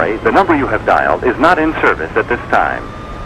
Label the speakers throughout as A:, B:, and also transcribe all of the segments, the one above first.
A: sorry, the number you have dialed is not in service at this time.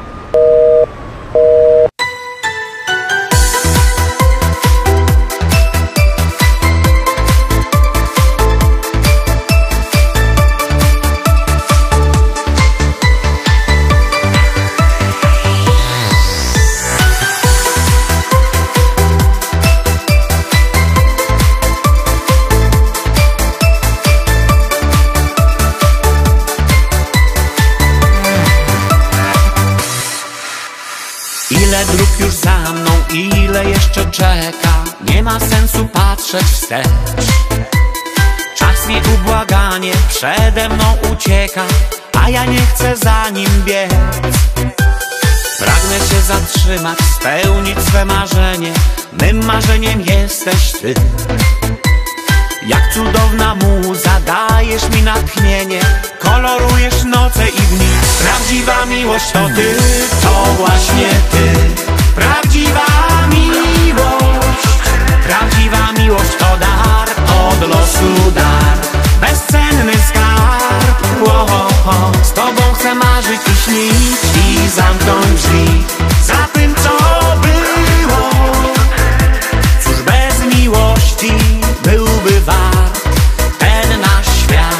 B: Ile dróg już za mną, ile jeszcze czeka, nie ma sensu patrzeć wstecz. Czas nieubłaganie przede mną ucieka, a ja nie chcę za nim biec. Pragnę się zatrzymać, spełnić swe marzenie, mym marzeniem jesteś ty. Jak cudowna muza, dajesz mi natchnienie, kolorujesz noce i dni. Prawdziwa miłość to ty, to właśnie ty. Prawdziwa miłość, prawdziwa miłość to dar, od losu dar, bezcenny skarb. Ło-ho-ho. Z tobą chcę marzyć i śnić i zamknąć drzwi za tym, co było. Cóż bez miłości byłby wart ten nasz świat.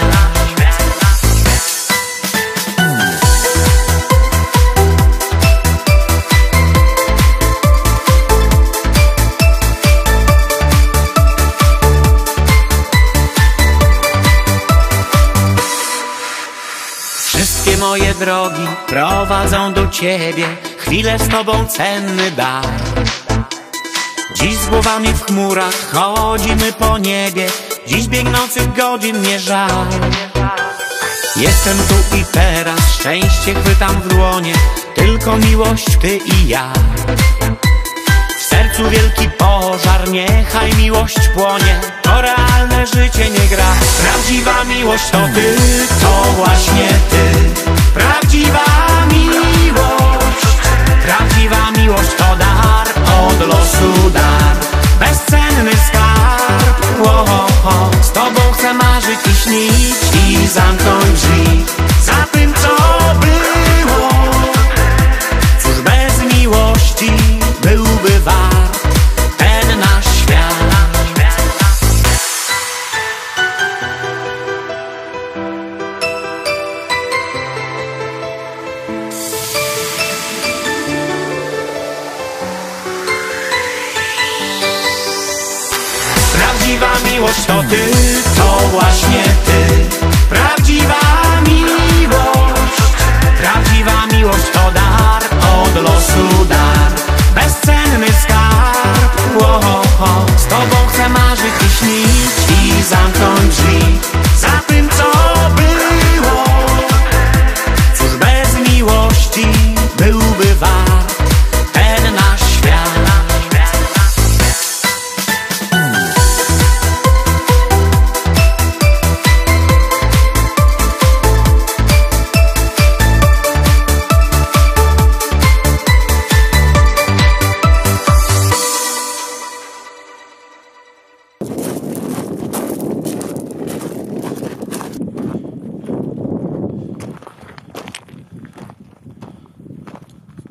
B: Wszystkie moje drogi prowadzą do ciebie, chwilę z tobą cenny dar. Dziś z głowami w chmurach chodzimy po niebie, dziś biegnących godzin nie żal. Jestem tu i teraz, szczęście chwytam w dłonie, tylko miłość ty i ja. W sercu wielki pożar, niechaj miłość płonie, to realne życie nie gra. Prawdziwa miłość to ty, to właśnie ty. Prawdziwa miłość, prawdziwa miłość to dar, od losu dar, bezcenny skarb. Ło-ho-ho. Z tobą chcę marzyć i śnić i zamknąć drzwi za tym, co było. Cóż bez miłości byłby wart ten nasz świat. Prawdziwa miłość to ty, to właśnie ty. Prawdziwa